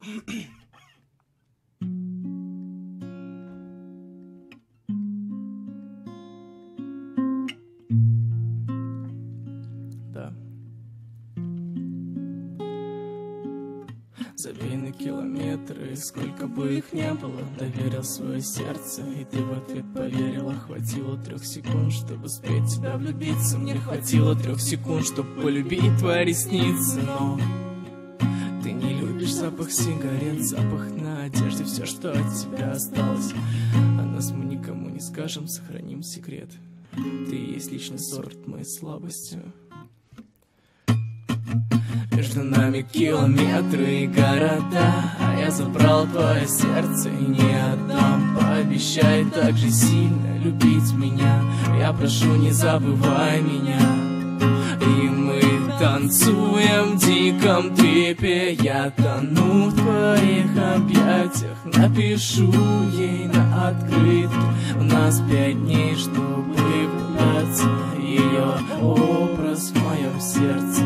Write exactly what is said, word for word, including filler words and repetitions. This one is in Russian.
Да. Забей на километры, сколько бы их не было, доверил свое сердце, и ты в ответ поверила. Хватило трех секунд, чтобы успеть тебя влюбиться. Мне хватило трех секунд, чтобы полюбить твои ресницы. Но ты не любишь запах сигарет, запах на одежде, все, что от тебя осталось. О нас мы никому не скажем, сохраним секрет. Ты и есть личный сорт моей слабости. Между нами километры и города, а я забрал твое сердце и не отдам. Пообещай так же сильно любить меня, я прошу, не забывай меня. И мы танцуем в диком трипе, я тону в твоих объятиях. Напишу ей на открытке, у нас пять дней, чтобы влюбляться. Ее образ в моем сердце